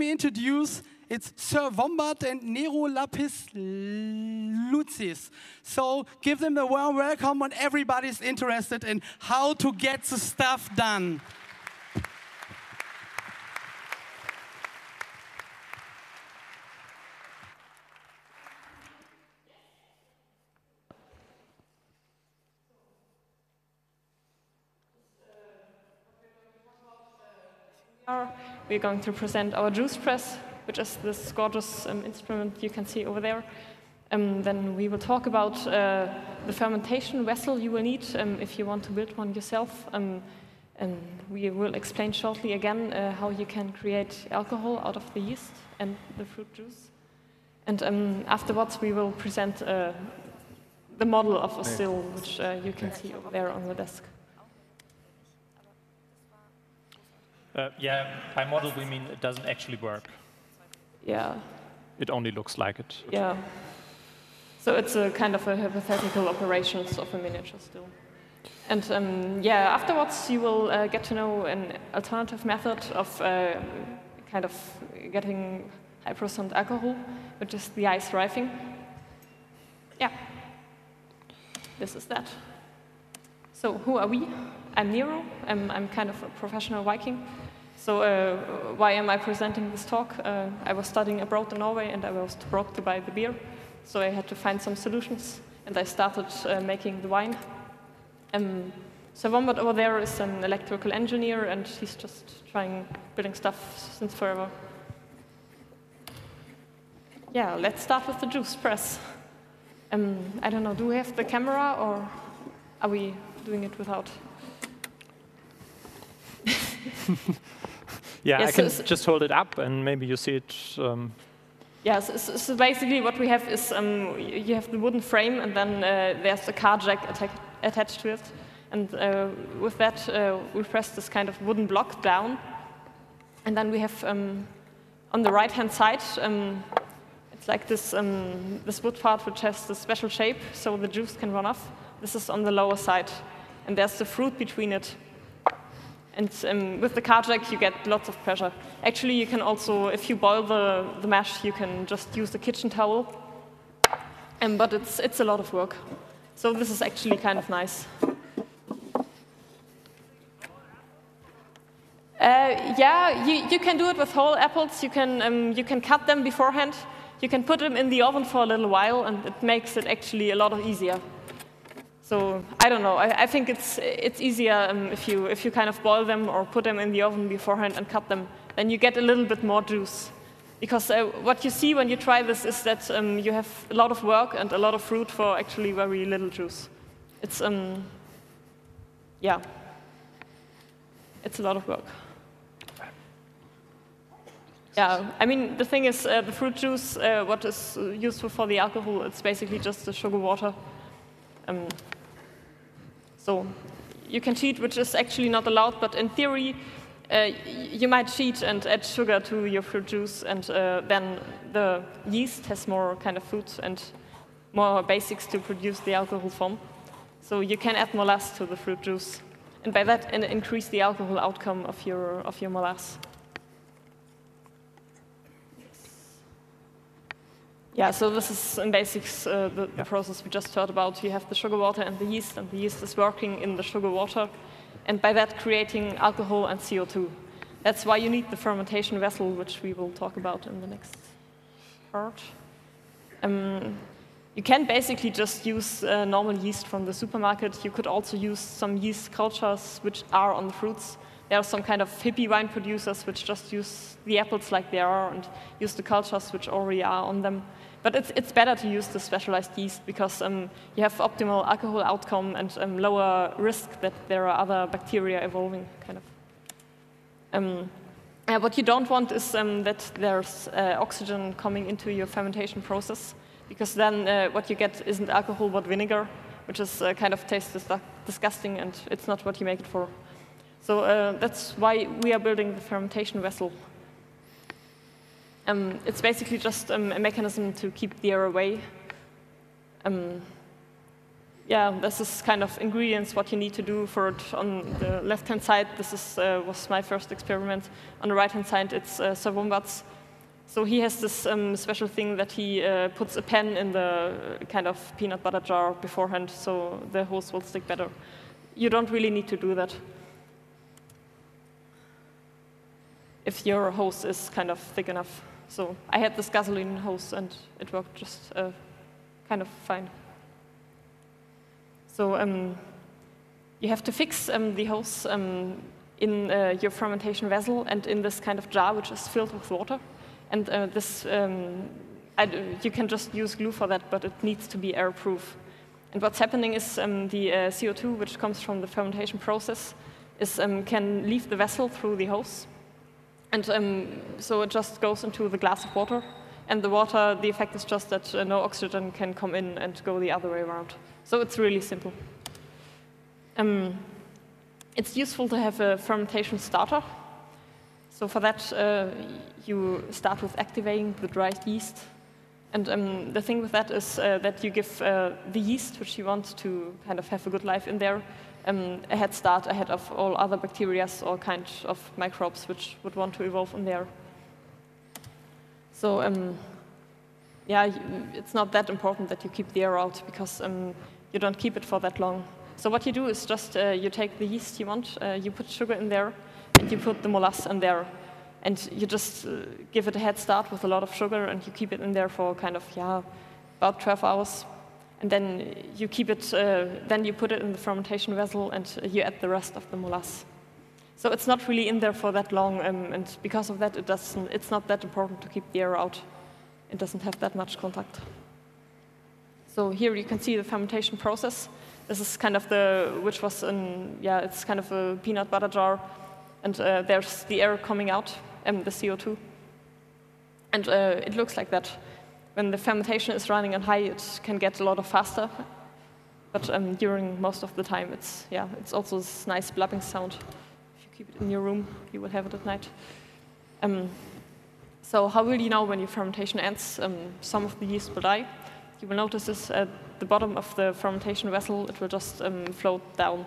me introduce, it's Sir Wombat and Nero Lapis Lucis. So give them a warm welcome when everybody's interested in how to get the stuff done. We're going to present our juice press, which is this gorgeous instrument you can see over there. Then we will talk about the fermentation vessel you will need if you want to build one yourself. And we will explain shortly again how you can create alcohol out of the yeast and the fruit juice. And afterwards we will present the model of a still, which you can see over there on the desk. Yeah, by model we mean it doesn't actually work. Yeah. It only looks like it. Yeah. So it's a kind of a hypothetical operations of a miniature still. And yeah, afterwards you will get to know an alternative method of kind of getting high percent alcohol, which is the ice rifting. Yeah. This is that. So who are we? I'm Nero. I'm kind of a professional Viking. So why am I presenting this talk? I was studying abroad in Norway and I was too broke to buy the beer. So I had to find some solutions and I started making the wine. So Wombat over there is an electrical engineer and he's just building stuff since forever. Yeah, let's start with the juice press. I don't know, do we have the camera or are we doing it without? Yeah, yes, I can just hold it up and maybe you see it. Yeah, so basically what we have is you have the wooden frame and then there's a car jack attached to it. And with that we press this kind of wooden block down. And then we have on the right-hand side, it's like this wood part which has this special shape so the juice can run off. This is on the lower side. And there's the fruit between it. And with the car jack, you get lots of pressure. Actually, you can also, if you boil the mash, you can just use the kitchen towel. But it's a lot of work. So this is actually kind of nice. Yeah, you can do it with whole apples. You can cut them beforehand. You can put them in the oven for a little while, and it makes it actually a lot easier. So I don't know. I think it's easier if you kind of boil them or put them in the oven beforehand and cut them. Then you get a little bit more juice. Because what you see when you try this is that you have a lot of work and a lot of fruit for actually very little juice. It's yeah, it's a lot of work. Yeah, I mean the thing is the fruit juice, what is useful for the alcohol, it's basically just the sugar water. So you can cheat, which is actually not allowed, but in theory, you might cheat and add sugar to your fruit juice, and then the yeast has more kind of fruit and more basics to produce the alcohol from. So you can add molasses to the fruit juice, and by that increase the alcohol outcome of your molasses. Yeah, so this is in basics the process we just heard about. You have the sugar water and the yeast is working in the sugar water, and by that creating alcohol and CO2. That's why you need the fermentation vessel, which we will talk about in the next part. You can basically just use normal yeast from the supermarket. You could also use some yeast cultures which are on the fruits. There are some kind of hippie wine producers which just use the apples like they are and use the cultures which already are on them. But it's better to use the specialized yeast because you have optimal alcohol outcome and lower risk that there are other bacteria evolving, kind of. What you don't want is that there's oxygen coming into your fermentation process, because then what you get isn't alcohol but vinegar, which is kind of tastes disgusting, and it's not what you make it for. So that's why we are building the fermentation vessel. It's basically just a mechanism to keep the air away. Yeah, this is kind of ingredients, what you need to do for it. On the left-hand side, this was my first experiment. On the right-hand side, it's Sir Wombat's. So he has this special thing that he puts a pen in the kind of peanut butter jar beforehand, so the hose will stick better. You don't really need to do that if your hose is kind of thick enough. So I had this gasoline hose and it worked just kind of fine. So you have to fix the hose in your fermentation vessel and in this kind of jar which is filled with water. And you can just use glue for that, but it needs to be airproof. And what's happening is the CO2, which comes from the fermentation process, can leave the vessel through the hose. And so it just goes into the glass of water. And the water, the effect is just that no oxygen can come in and go the other way around. So it's really simple. It's useful to have a fermentation starter. So for that, you start with activating the dried yeast. And the thing with that is that you give the yeast, which you want to kind of have a good life in there, a head start ahead of all other bacteria or kinds of microbes which would want to evolve in there. So yeah, it's not that important that you keep the air out because you don't keep it for that long. So what you do is just you take the yeast you want, you put sugar in there, and you put the molasses in there. And you just give it a head start with a lot of sugar, and you keep it in there for kind of, about 12 hours. And then you keep it, then you put it in the fermentation vessel, and you add the rest of the molasses. So it's not really in there for that long, and because of that, it's not that important to keep the air out. It doesn't have that much contact. So here you can see the fermentation process. This is kind of which was it's kind of a peanut butter jar. And there's the air coming out, the CO2. And it looks like that. When the fermentation is running on high, it can get a lot faster. But during most of the time, it's also this nice blabbing sound. If you keep it in your room, you will have it at night. So how will you know when your fermentation ends? Some of the yeast will die. You will notice this at the bottom of the fermentation vessel. It will just float down.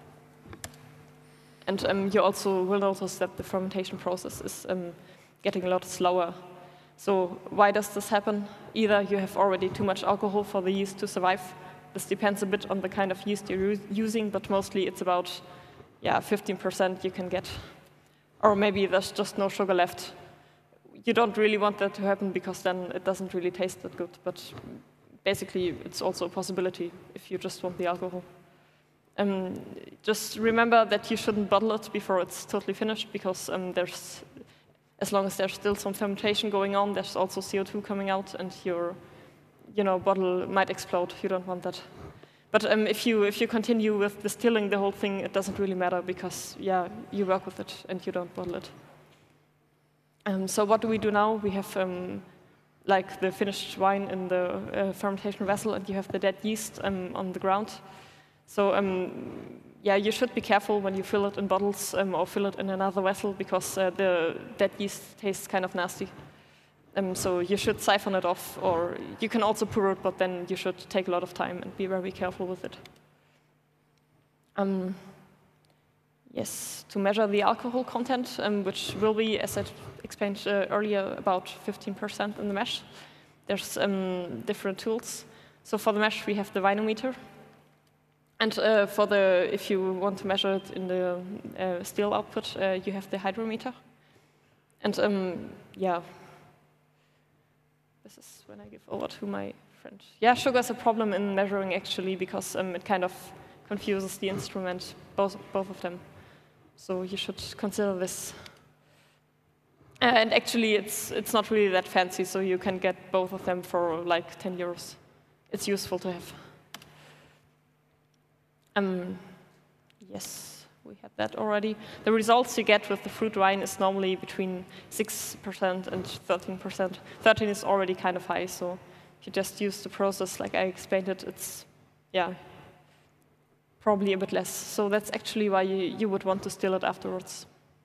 And you also will notice that the fermentation process is getting a lot slower. So why does this happen? Either you have already too much alcohol for the yeast to survive. This depends a bit on the kind of yeast you're using, but mostly it's about 15% you can get. Or maybe there's just no sugar left. You don't really want that to happen because then it doesn't really taste that good. But basically, it's also a possibility if you just want the alcohol. Just remember that you shouldn't bottle it before it's totally finished because as long as there's still some fermentation going on, there's also CO2 coming out and your bottle might explode. You don't want that. But if you continue with distilling the whole thing, it doesn't really matter because, you work with it and you don't bottle it. So what do we do now? We have like the finished wine in the fermentation vessel and you have the dead yeast on the ground. So you should be careful when you fill it in bottles or fill it in another vessel because the dead yeast tastes kind of nasty. So you should siphon it off, or you can also pour it, but then you should take a lot of time and be very careful with it. Yes, to measure the alcohol content, which will be, as I explained earlier, about 15% in the mesh. There's different tools. So for the mesh, we have the vinometer. And if you want to measure it in the still output, you have the hydrometer. And this is when I give over to my friend. Yeah, sugar is a problem in measuring actually because it kind of confuses the instrument, both of them. So you should consider this. And actually, it's not really that fancy, so you can get both of them for like 10 euros. It's useful to have. Yes, we had that already. The results you get with the fruit wine is normally between 6% and 13%. 13 is already kind of high, so if you just use the process like I explained it, it's, probably a bit less. So that's actually why you would want to still it afterwards.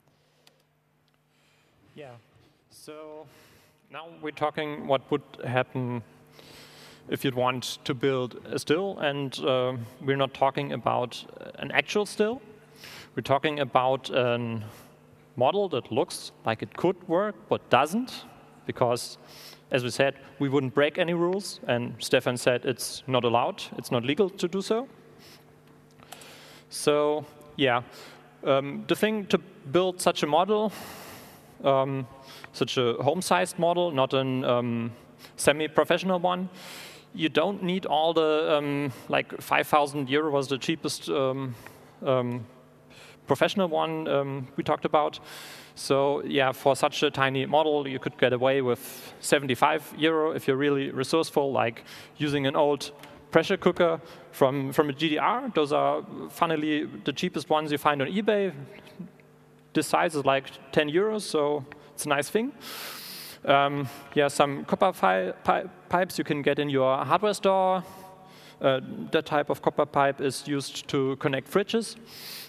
Yeah, so now we're talking what would happen if you'd want to build a still, and we're not talking about an actual still. We're talking about a model that looks like it could work, but doesn't. because, as we said, we wouldn't break any rules, and Stefan said it's not allowed, it's not legal to do so. So yeah, the thing to build such a model, such a home-sized model, not a semi-professional one, you don't need all the, like 5,000 euro was the cheapest professional one we talked about. So yeah, for such a tiny model, you could get away with 75 euro if you're really resourceful, like using an old pressure cooker from a GDR. Those are, funnily, the cheapest ones you find on eBay. This size is like 10 euros, so it's a nice thing. Yeah, some copper pipes you can get in your hardware store. That type of copper pipe is used to connect fridges,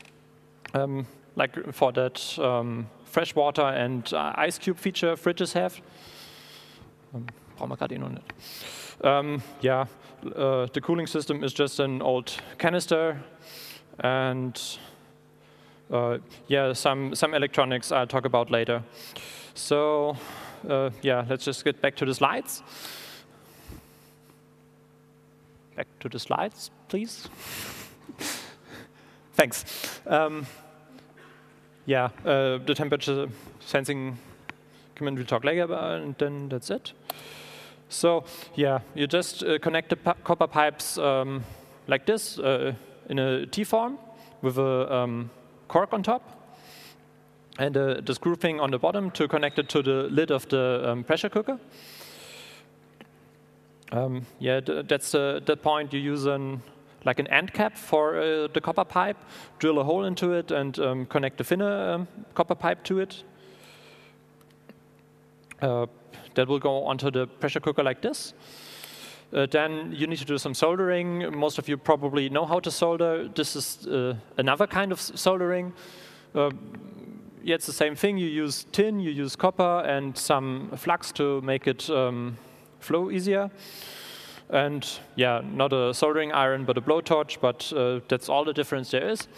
like for that fresh water and ice cube feature fridges have. Brauchen wir gerade eh noch nicht. Yeah, the cooling system is just an old canister, and yeah, some electronics I'll talk about later. So yeah, let's just get back to the slides. Back to the slides, please. Thanks. Yeah, the temperature sensing equipment we'll talk later about, and then that's it. So yeah, you just connect the copper pipes like this in a T-form with a cork on top, and the screw thing on the bottom to connect it to the lid of the pressure cooker. Yeah, that's the point. You use like an end cap for the copper pipe, drill a hole into it, and connect the thinner copper pipe to it. That will go onto the pressure cooker like this. Then you need to do some soldering. Most of you probably know how to solder. This is another kind of soldering. Yeah, it's the same thing. You use tin, you use copper, and some flux to make it flow easier. And yeah, not a soldering iron, but a blowtorch, but that's all the difference there is.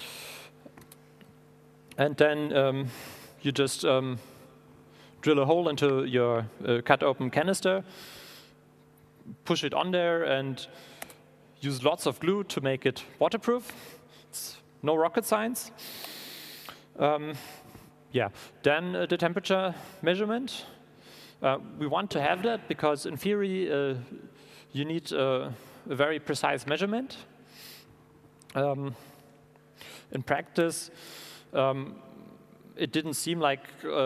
And then you just drill a hole into your cut open canister, push it on there, and use lots of glue to make it waterproof. It's no rocket science. Yeah, then the temperature measurement. We want to have that because in theory you need a very precise measurement. In practice, it didn't seem like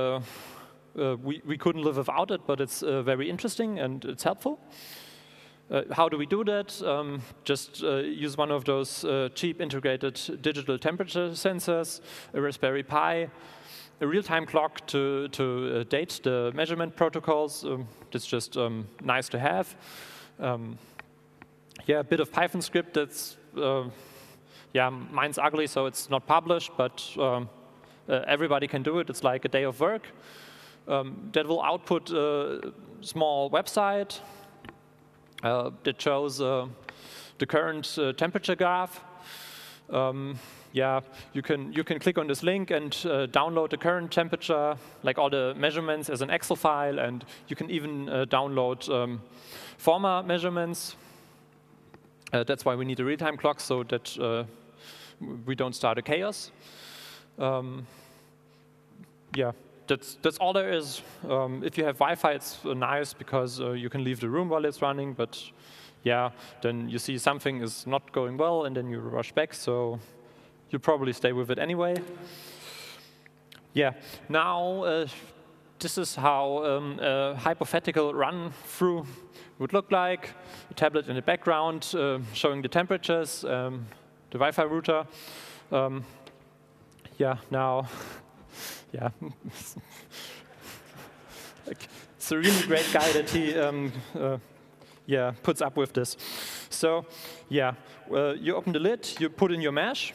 we couldn't live without it, but it's very interesting and it's helpful. How do we do that? Just use one of those cheap integrated digital temperature sensors, a Raspberry Pi, a real-time clock to date the measurement protocols. That's just nice to have. Yeah, a bit of Python script that's, yeah, mine's ugly, so it's not published, but everybody can do it. It's like a day of work. That will output a small website that shows the current temperature graph. Yeah, you can click on this link and download the current temperature, like all the measurements as an Excel file, and you can even download former measurements. That's why we need a real-time clock, so that we don't start a chaos. Yeah, that's all there is. If you have Wi-Fi, it's nice because you can leave the room while it's running, but yeah, then you see something is not going well, and then you rush back, so you probably stay with it anyway. Yeah, now this is how a hypothetical run-through would look like. A tablet in the background showing the temperatures, the Wi-Fi router. Yeah, now, yeah. It's a really great guy that he yeah, puts up with this. So, yeah, you open the lid, you put in your mesh.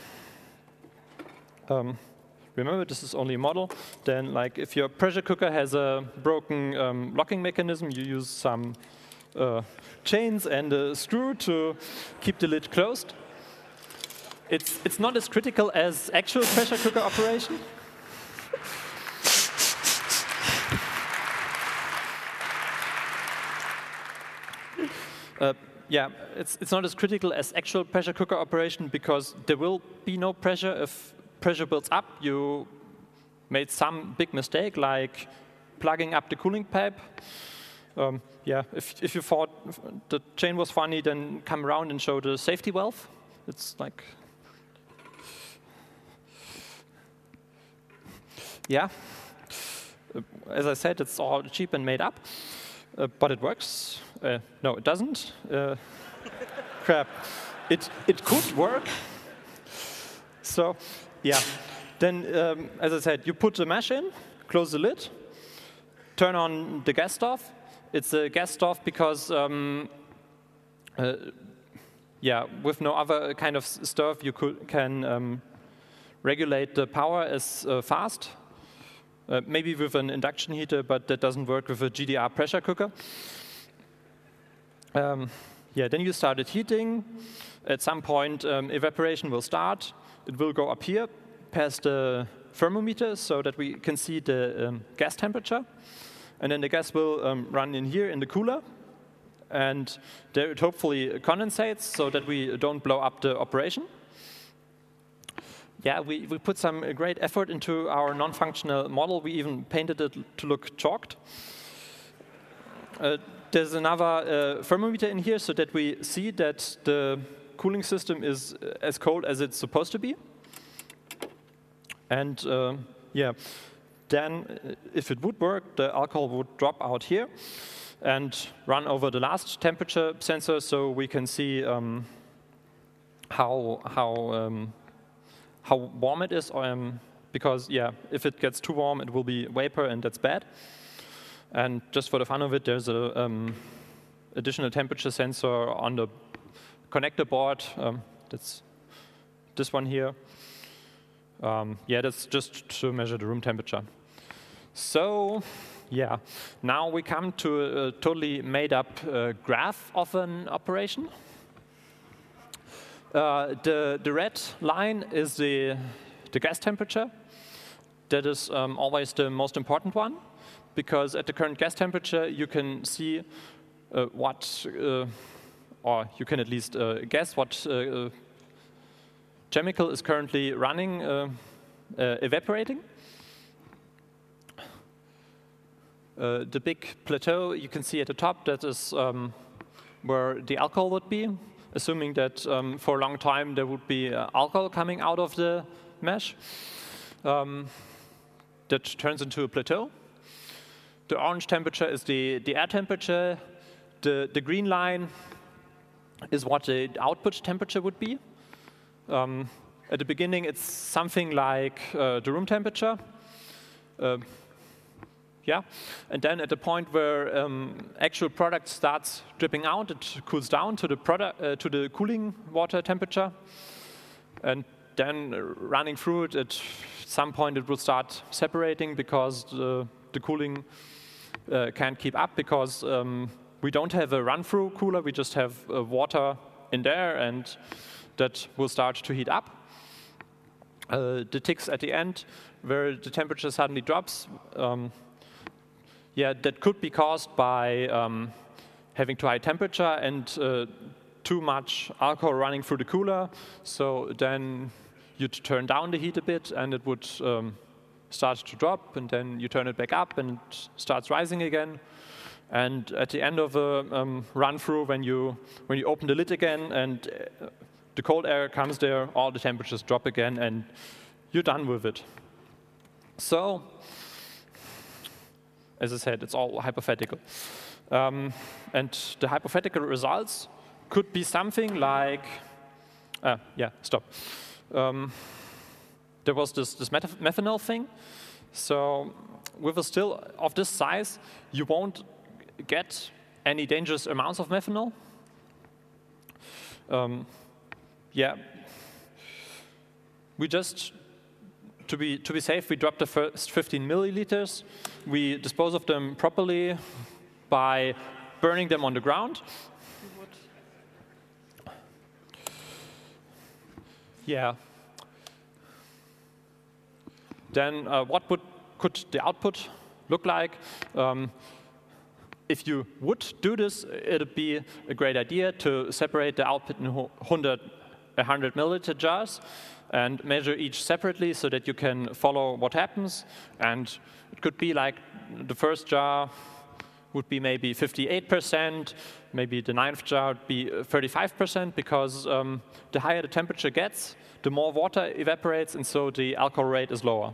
Remember, this is only a model. Then, like, if your pressure cooker has a broken locking mechanism, you use some chains and a screw to keep the lid closed. It's not as critical as actual pressure cooker operation. Yeah, it's not as critical as actual pressure cooker operation because there will be no pressure. If pressure builds up, you made some big mistake like plugging up the cooling pipe. Yeah, if you thought the chain was funny, then come around and show the safety valve. It's like, yeah. As I said, it's all cheap and made up, but it works. No, it doesn't. Crap. It could work. So, yeah. Then, as I said, you put the mesh in, close the lid, turn on the gas stove. It's a gas stove because, yeah, with no other kind of stove, you can regulate the power as fast. Maybe with an induction heater, but that doesn't work with a GDR pressure cooker. Yeah, then you started heating. At some point, evaporation will start. It will go up here past the thermometer so that we can see the gas temperature. And then the gas will run in here in the cooler. And there it hopefully condensates so that we don't blow up the operation. Yeah, we put some great effort into our non-functional model. We even painted it to look chalked. There's another thermometer in here so that we see that the cooling system is as cold as it's supposed to be. And yeah, then if it would work, the alcohol would drop out here and run over the last temperature sensor so we can see how warm it is, because yeah, if it gets too warm, it will be vapor, and that's bad. And just for the fun of it, there's a additional temperature sensor on the connector board. That's this one here. Yeah, that's just to measure the room temperature. So yeah, now we come to a totally made-up graph of an operation. The red line is the gas temperature. That is always the most important one, because at the current gas temperature you can see what, or you can at least guess what chemical is currently running, evaporating. The big plateau you can see at the top, that is where the alcohol would be. Assuming that for a long time there would be alcohol coming out of the mesh. That turns into a plateau. The orange temperature is the air temperature. The green line is what the output temperature would be. At the beginning, it's something like the room temperature. Yeah, and then at the point where actual product starts dripping out, it cools down to the to the cooling water temperature, and then running through it. At some point, it will start separating because the cooling can't keep up, because we don't have a run-through cooler. We just have water in there, and that will start to heat up. The ticks at the end, where the temperature suddenly drops. Yeah, that could be caused by having too high temperature and too much alcohol running through the cooler. So then you'd turn down the heat a bit and it would start to drop, and then you turn it back up and it starts rising again. And at the end of a run through, when you open the lid again and the cold air comes there, all the temperatures drop again and you're done with it. So, as I said, it's all hypothetical. And the hypothetical results could be something like, yeah, stop. There was this methanol thing. So with a still of this size, you won't get any dangerous amounts of methanol. Yeah, we just, to be safe, we dropped the first 15 milliliters. We dispose of them properly by burning them on the ground. Yeah. Then what could the output look like? if you would do this, it would be a great idea to separate the output in 100 milliliter jars and measure each separately so that you can follow what happens. And it could be like the first jar would be maybe 58%, maybe the 9th jar would be 35%, because the higher the temperature gets, the more water evaporates, and so the alcohol rate is lower.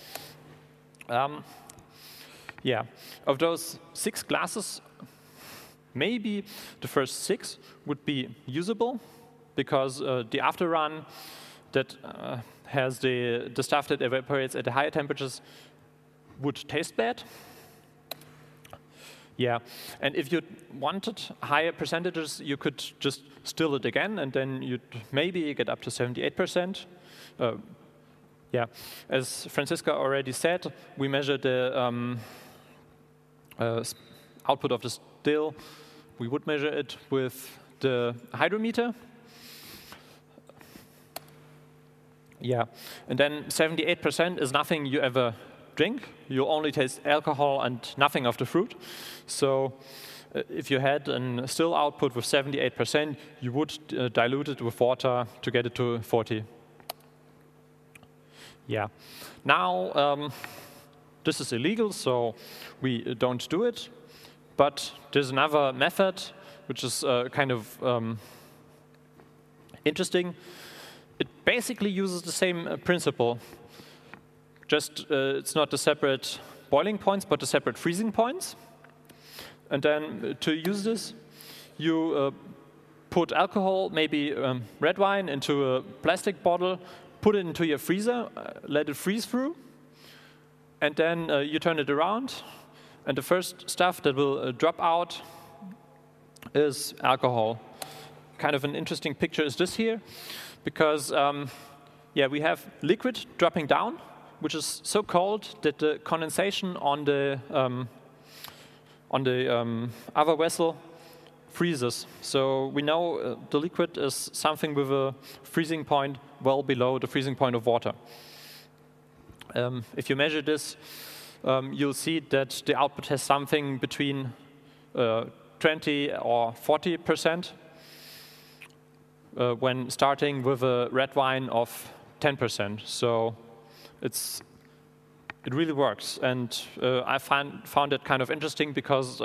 Yeah, of those 6 glasses, maybe the first 6 would be usable, because the after run that has the stuff that evaporates at the higher temperatures would taste bad. Yeah, and if you wanted higher percentages, you could just still it again, and then you'd maybe get up to 78%. Yeah, as Franziska already said, we measure the output of the still. We would measure it with the hydrometer. Yeah, and then 78% is nothing you ever drink. You only taste alcohol and nothing of the fruit. So if you had a still output with 78%, you would dilute it with water to get it to 40. Yeah. Now, this is illegal, so we don't do it. But there's another method, which is kind of interesting. It basically uses the same principle. Just it's not the separate boiling points, but the separate freezing points. And then to use this, you put alcohol, maybe red wine, into a plastic bottle, put it into your freezer, let it freeze through, and then you turn it around, and the first stuff that will drop out is alcohol. Kind of an interesting picture is this here, because yeah, we have liquid dropping down, which is so cold that the condensation on the other vessel freezes. So we know the liquid is something with a freezing point well below the freezing point of water. If you measure this, you'll see that the output has something between 20 or 40% when starting with a red wine of 10%. So it really works, and I found it kind of interesting because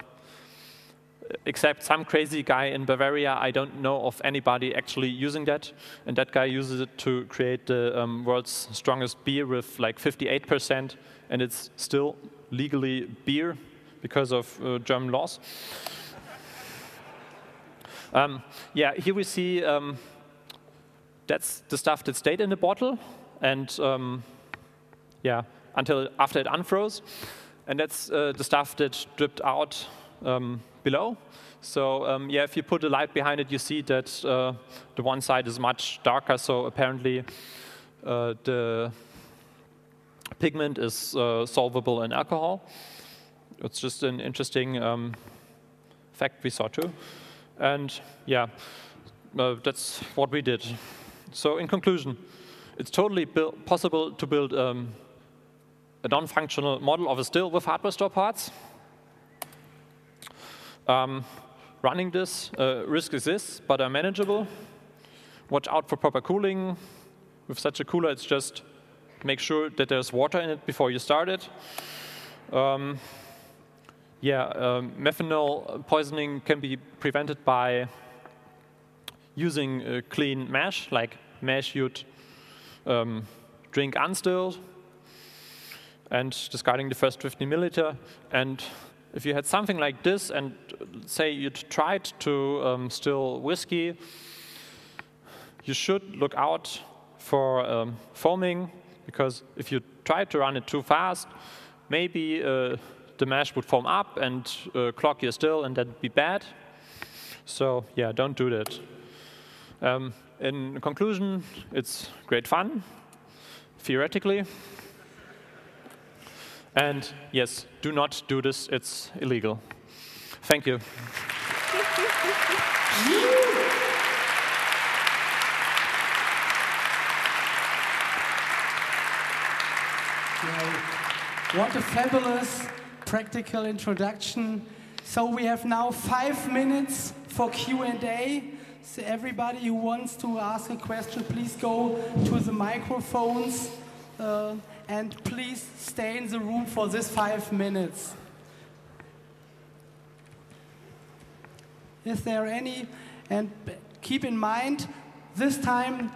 except some crazy guy in Bavaria, I don't know of anybody actually using that, and that guy uses it to create the world's strongest beer with like 58%, and it's still legally beer because of German laws. Yeah, here we see that's the stuff that stayed in the bottle, and yeah, until after it unfroze, and that's the stuff that dripped out below. So yeah, if you put a light behind it, you see that the one side is much darker. So apparently the pigment is solvable in alcohol. It's just an interesting fact we saw too. And yeah, that's what we did. So in conclusion, it's totally possible to build a non-functional model of a still with hardware store parts. Running this, risk exists, but are manageable. Watch out for proper cooling. With such a cooler, it's just make sure that there's water in it before you start it. Methanol poisoning can be prevented by using clean mash, like mash you'd drink unstilled, and discarding the first 50 milliliter. And if you had something like this, and say you'd tried to still whiskey, you should look out for foaming, because if you try to run it too fast, maybe the mash would foam up and clog your still, and that'd be bad. So yeah, don't do that. In conclusion, it's great fun, theoretically. And yes, do not do this, it's illegal. Thank you. What a fabulous practical introduction. So we have now 5 minutes for Q&A. So everybody who wants to ask a question, please go to the microphones and please stay in the room for this 5 minutes. Is there any? And keep in mind, this time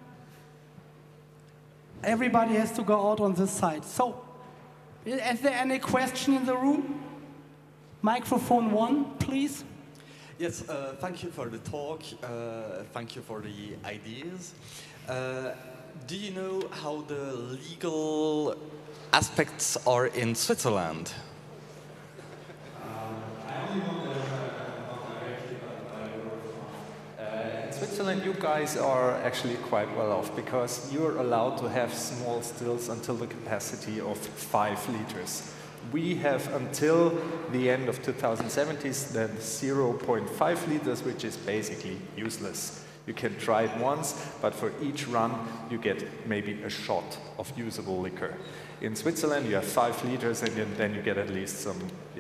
everybody has to go out on this side. So, is there any question in the room? Microphone 1, please. Yes, thank you for the talk. Thank you for the ideas. Do you know how the legal aspects are in Switzerland? In Switzerland, you guys are actually quite well off because you're allowed to have small stills until the capacity of 5 liters. We have until the end of 2070s then 0.5 liters, which is basically useless. You can try it once, but for each run you get maybe a shot of usable liquor. In Switzerland you have 5 liters and then you get at least some,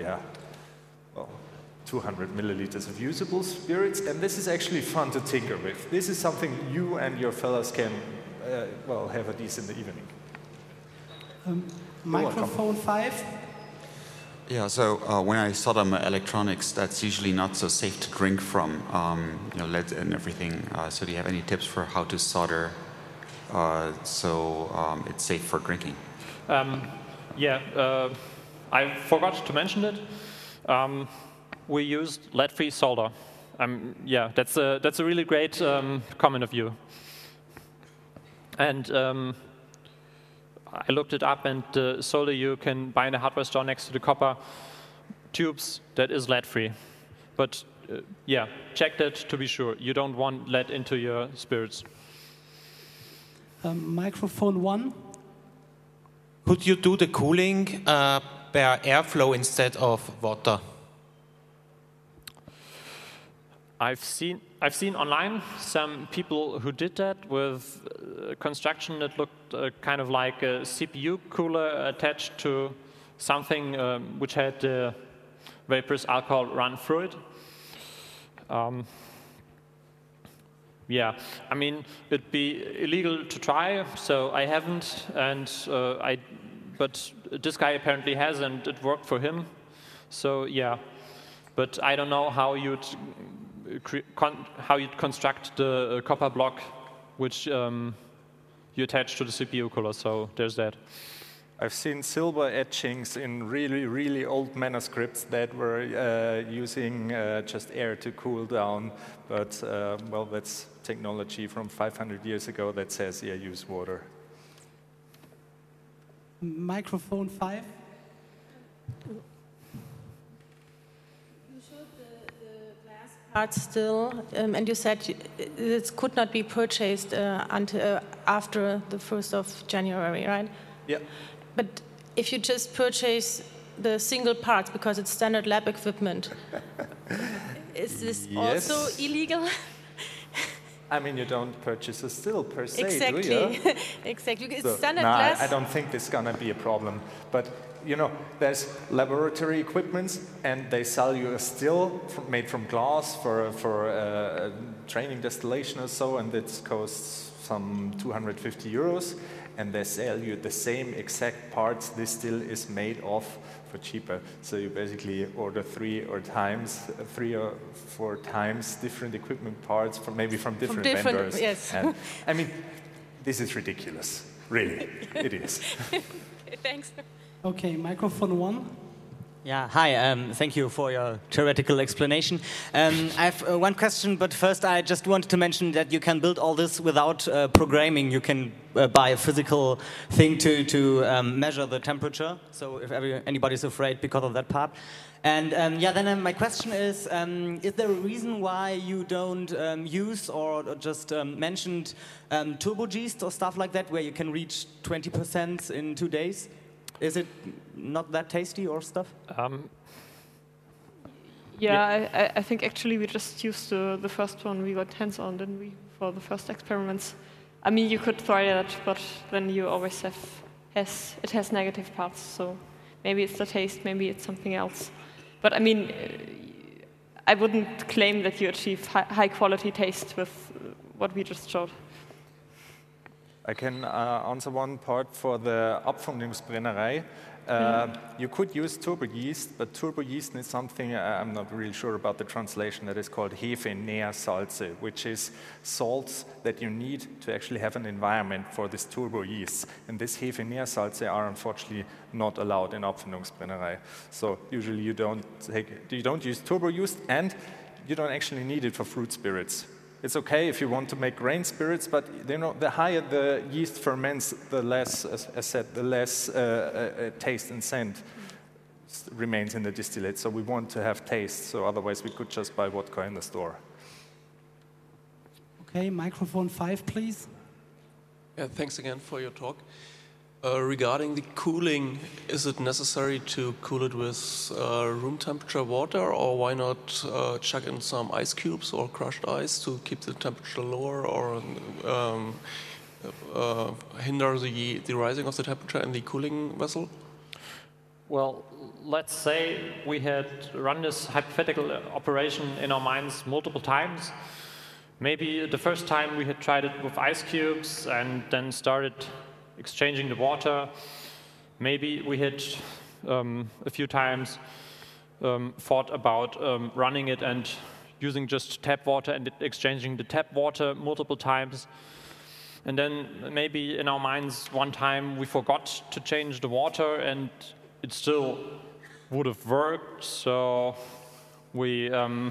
200 milliliters of usable spirits, and this is actually fun to tinker with. This is something you and your fellows can, have a decent evening. Microphone 5. Yeah, so when I solder my electronics, that's usually not so safe to drink from, lead and everything. So do you have any tips for how to solder so it's safe for drinking? I forgot to mention it. We used lead-free solder. That's a really great comment of you. And I looked it up, and the solder you can buy in a hardware store next to the copper tubes, that is lead-free. But check that to be sure. You don't want lead into your spirits. Microphone 1. Could you do the cooling per airflow instead of water? I've seen online some people who did that with construction that looked kind of like a CPU cooler attached to something which had vaporous alcohol run through it. I mean, it'd be illegal to try, so I haven't, and but this guy apparently has, and it worked for him. So but I don't know how you'd construct the copper block which you attach to the CPU cooler. So there's that. I've seen silver etchings in really, really old manuscripts that were using just air to cool down. But, that's technology from 500 years ago that says, use water. Microphone 5. You showed the glass parts still, and you said it could not be purchased until after the 1st of January, right? Yeah. But if you just purchase the single parts because it's standard lab equipment, is this also illegal? I mean, you don't purchase a still per se, exactly. do you? Exactly. It's So, standard glass. I don't think this is going to be a problem. But, there's laboratory equipments, and they sell you a still made from glass for training distillation or so, and it costs some 250 euros. And they sell you the same exact parts this still is made of for cheaper. So you basically order 3 or 4 times different equipment parts from different vendors. Yes. And, I mean, this is ridiculous. Really, it is. Thanks. Okay, microphone 1. Yeah, hi, thank you for your theoretical explanation. I have one question, but first I just wanted to mention that you can build all this without programming. You can buy a physical thing to measure the temperature, so if anybody's afraid because of that part. And then my question is there a reason why you don't use or just mentioned turbo yeast or stuff like that, where you can reach 20% in 2 days? Is it not that tasty or stuff? I think actually we just used the first one we got hands on, didn't we, for the first experiments? I mean, you could try that, but then you always it has negative parts, so maybe it's the taste, maybe it's something else. But I mean, I wouldn't claim that you achieve high quality taste with what we just showed. I can answer one part for the Abfundungsbrennerei. You could use turbo yeast, but turbo yeast is something, I'm not really sure about the translation, that is called Hefe-Nährsalze, which is salts that you need to actually have an environment for this turbo yeast. And these Hefe-Nährsalze are unfortunately not allowed in Abfundungsbrennerei. So usually you don't use turbo yeast, and you don't actually need it for fruit spirits. It's okay if you want to make grain spirits, but the higher the yeast ferments, the less, as I said, the less taste and scent remains in the distillate. So we want to have taste. So otherwise, we could just buy vodka in the store. Okay, microphone 5, please. Yeah, thanks again for your talk. Regarding the cooling, is it necessary to cool it with room temperature water, or why not chuck in some ice cubes or crushed ice to keep the temperature lower, or hinder the rising of the temperature in the cooling vessel? Well, let's say we had run this hypothetical operation in our minds multiple times. Maybe the first time we had tried it with ice cubes and then started exchanging the water. Maybe we had a few times thought about running it and using just tap water and exchanging the tap water multiple times. And then maybe in our minds one time we forgot to change the water and it still would have worked. So we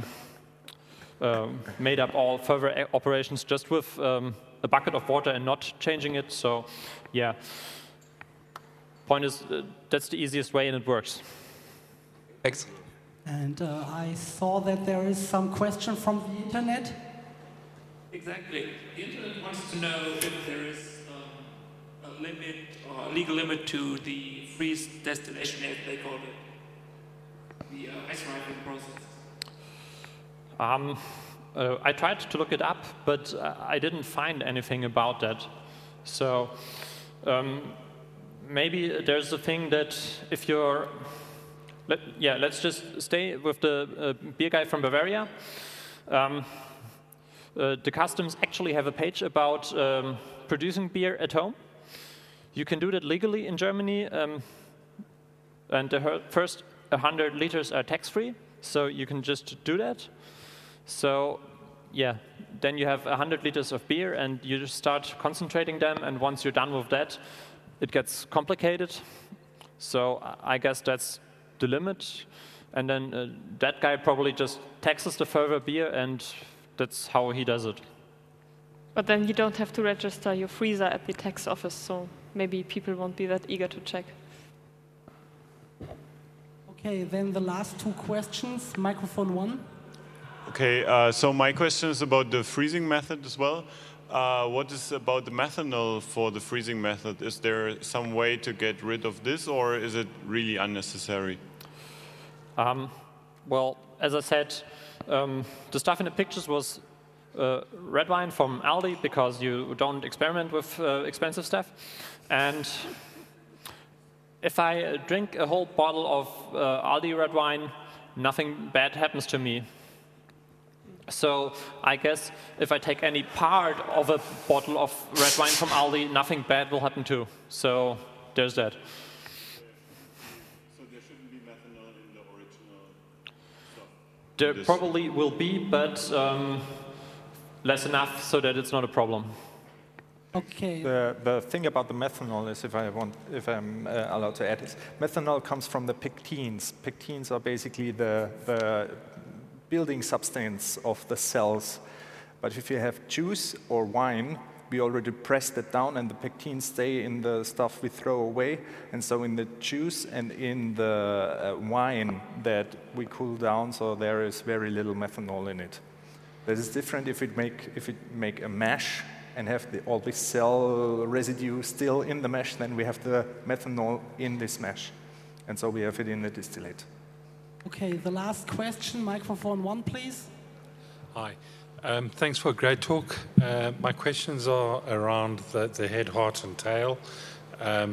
made up all further operations just with a bucket of water and not changing it. So yeah, point is that's the easiest way and it works. Thanks. And I saw that there is some question from the internet. Exactly. The internet wants to know if there is a limit or a legal limit to the freeze distillation, as they call it, the ice ripening process. I tried to look it up, but I didn't find anything about that. So maybe there's a thing that if you're, let's just stay with the beer guy from Bavaria. The customs actually have a page about producing beer at home. You can do that legally in Germany, and the first 100 liters are tax-free, so you can just do that. So yeah, then you have 100 liters of beer and you just start concentrating them, and once you're done with that, it gets complicated. So I guess that's the limit. And then that guy probably just taxes the further beer, and that's how he does it. But then you don't have to register your freezer at the tax office, so maybe people won't be that eager to check. Okay, then the last 2 questions. Microphone 1. Okay, so my question is about the freezing method as well. What is about the methanol for the freezing method? Is there some way to get rid of this, or is it really unnecessary? Well, as I said, the stuff in the pictures was red wine from Aldi, because you don't experiment with expensive stuff. And if I drink a whole bottle of Aldi red wine, nothing bad happens to me. So I guess if I take any part of a bottle of red wine from Aldi, nothing bad will happen too. So there's that. So there shouldn't be methanol in the original stuff? There probably will be, but less enough so that it's not a problem. Okay. The thing about the methanol is, if I'm allowed to add, is methanol comes from the pectins. Pectins are basically the building substance of the cells. But if you have juice or wine, we already pressed it down, and the pectins stay in the stuff we throw away. And so in the juice and in the wine that we cool down, so there is very little methanol in it. That is different if it make a mash and have all this cell residue still in the mash, then we have the methanol in this mash. And so we have it in the distillate. Okay, the last question, microphone 1, please. Hi, thanks for a great talk. My questions are around the head, heart, and tail.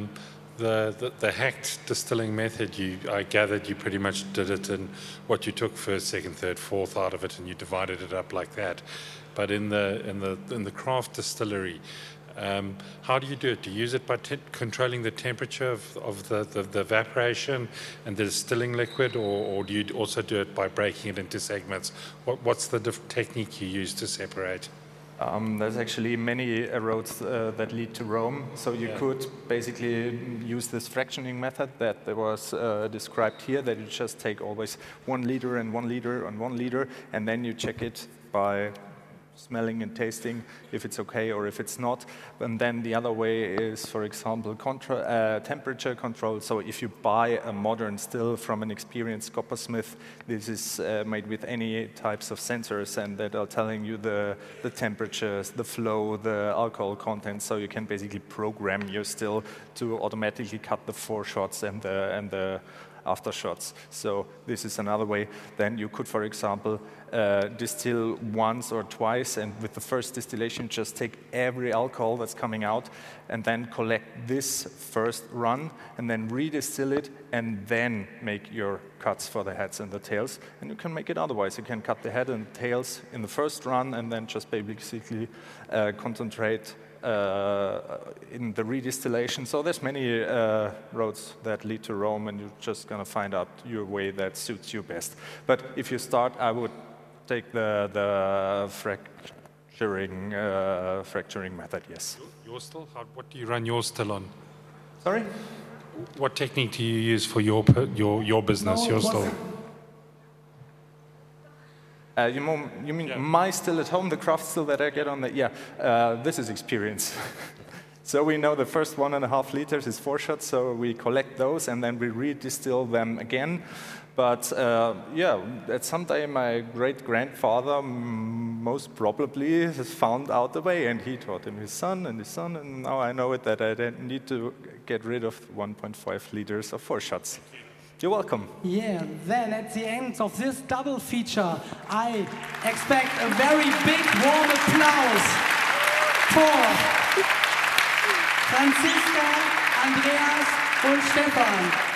the hacked distilling method, I gathered you pretty much did it in what you took first, second, third, fourth out of it, and you divided it up like that. But in the craft distillery, how do you do it? Do you use it by controlling the temperature of the evaporation and the distilling liquid, or do you also do it by breaking it into segments? What's the technique you use to separate? There's actually many roads that lead to Rome. So you could basically use this fractioning method that was described here, that you just take always 1 liter and 1 liter and 1 liter, and then you check it by smelling and tasting if it's okay or if it's not. And then the other way is, for example, temperature control. So if you buy a modern still from an experienced coppersmith, this is made with any types of sensors, and that are telling you the temperatures, the flow, the alcohol content. So you can basically program your still to automatically cut the foreshots and the aftershots. So this is another way. Then you could, for example, distill once or twice, and with the first distillation just take every alcohol that's coming out and then collect this first run and then redistill it and then make your cuts for the heads and the tails. And you can make it otherwise. You can cut the head and tails in the first run and then just basically concentrate in the redistillation. So there's many roads that lead to Rome, and you're just going to find out your way that suits you best. But if you start, I would take the fracturing method, yes. Your still? What do you run your still on? Sorry? What technique do you use for your business, your still? You mean my still at home, the craft still that I get on the... Yeah, this is experience. So we know the first 1.5 liters is foreshots, so we collect those and then we redistill them again. But yeah, at some day my great-grandfather most probably has found out the way, and he taught him his son, and now I know it that I don't need to get rid of 1.5 liters of foreshots. You're welcome. Yeah, then at the end of this double feature, I expect a very big warm applause for Franziska, Andreas und Stefan.